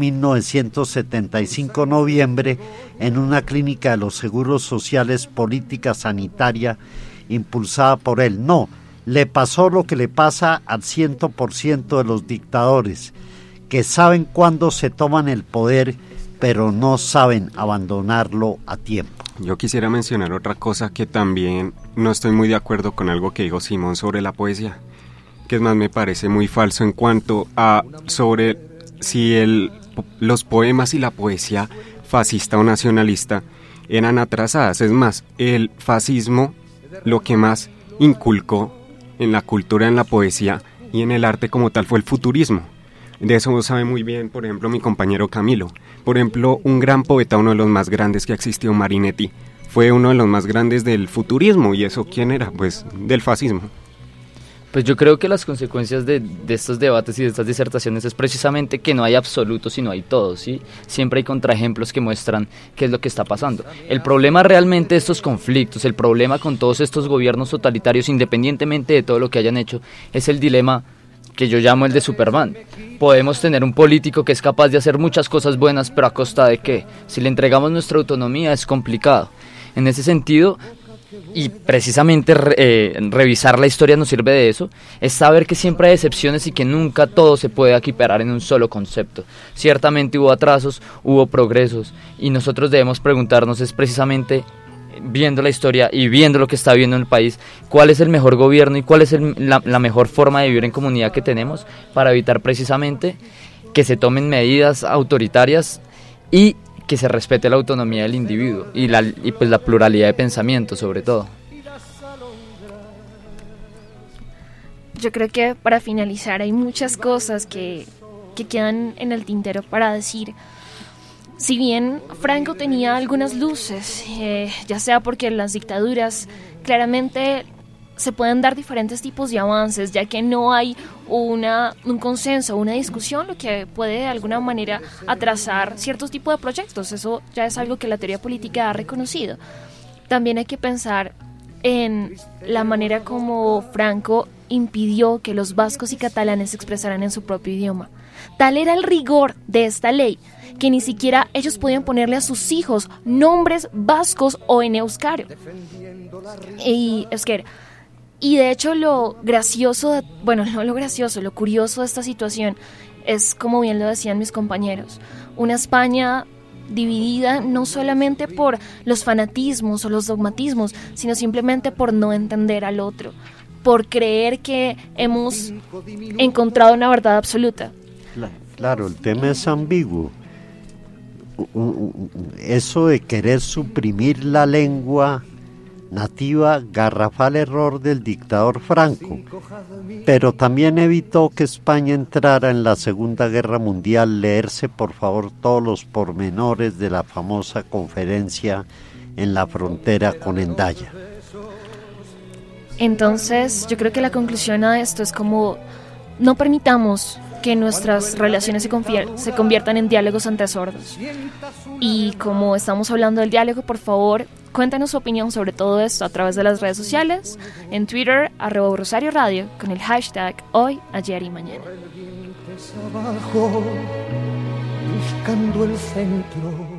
[SPEAKER 5] 1975 noviembre en una clínica de los seguros sociales, política sanitaria impulsada por él. No, le pasó lo que le pasa al 100% de los dictadores, que saben cuándo se toman el poder, pero no saben abandonarlo a tiempo.
[SPEAKER 9] Yo quisiera mencionar otra cosa que también no estoy muy de acuerdo con algo que dijo Simón sobre la poesía, que es más me parece muy falso en cuanto a sobre si los poemas y la poesía fascista o nacionalista eran atrasadas. Es más, el fascismo lo que más inculcó en la cultura, en la poesía y en el arte como tal fue el futurismo. De eso sabe muy bien, por ejemplo, mi compañero Camilo. Por ejemplo, un gran poeta, uno de los más grandes que existió, Marinetti, fue uno de los más grandes del futurismo. ¿Y eso quién era? Pues del fascismo.
[SPEAKER 8] Pues yo creo que las consecuencias de estos debates y de estas disertaciones es precisamente que no hay absolutos y no hay todos, ¿sí? Siempre hay contraejemplos que muestran qué es lo que está pasando. El problema realmente de estos conflictos, el problema con todos estos gobiernos totalitarios, independientemente de todo lo que hayan hecho, es el dilema que yo llamo el de Superman. Podemos tener un político que es capaz de hacer muchas cosas buenas, pero ¿a costa de qué? Si le entregamos nuestra autonomía es complicado. En ese sentido, y precisamente revisar la historia nos sirve de eso, es saber que siempre hay excepciones y que nunca todo se puede equiparar en un solo concepto. Ciertamente hubo atrasos, hubo progresos, y nosotros debemos preguntarnos es precisamente, viendo la historia y viendo lo que está viendo en el país, cuál es el mejor gobierno y cuál es la mejor forma de vivir en comunidad que tenemos para evitar precisamente que se tomen medidas autoritarias y que se respete la autonomía del individuo y pues la pluralidad de pensamiento sobre todo.
[SPEAKER 4] Yo creo que para finalizar hay muchas cosas que quedan en el tintero para decir. Si bien Franco tenía algunas luces, ya sea porque las dictaduras claramente se pueden dar diferentes tipos de avances, ya que no hay un consenso, una discusión, lo que puede de alguna manera atrasar ciertos tipos de proyectos. Eso ya es algo que la teoría política ha reconocido. También hay que pensar en la manera como Franco impidió que los vascos y catalanes se expresaran en su propio idioma. Tal era el rigor de esta ley que ni siquiera ellos podían ponerle a sus hijos nombres vascos o en euskera. Y de hecho lo curioso de esta situación es, como bien lo decían mis compañeros, una España dividida no solamente por los fanatismos o los dogmatismos, sino simplemente por no entender al otro, por creer que hemos encontrado una verdad absoluta.
[SPEAKER 5] Claro, el tema es ambiguo. eso de querer suprimir la lengua nativa, garrafal error del dictador Franco, pero también evitó que España entrara en la Segunda Guerra Mundial. Leerse por favor todos los pormenores de la famosa conferencia en la frontera con Hendaya.
[SPEAKER 4] Entonces yo creo que la conclusión a esto es como no permitamos que nuestras relaciones se conviertan en diálogos entre sordos. Y como estamos hablando del diálogo, por favor, cuéntanos su opinión sobre todo esto a través de las redes sociales, en Twitter, @Rosario Radio, con el hashtag Hoy, Ayer y Mañana.
[SPEAKER 12] Buscando el centro.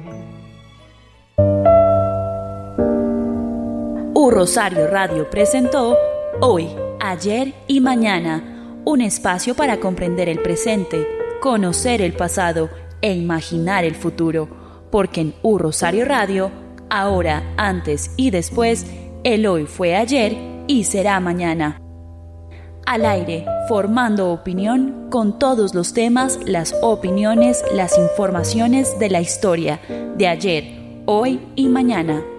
[SPEAKER 1] Rosario Radio presentó Hoy, Ayer y Mañana, un espacio para comprender el presente, conocer el pasado e imaginar el futuro, porque en Rosario Radio, ahora, antes y después, el hoy fue ayer y será mañana. Al aire, formando opinión con todos los temas, las opiniones, las informaciones de la historia, de ayer, hoy y mañana.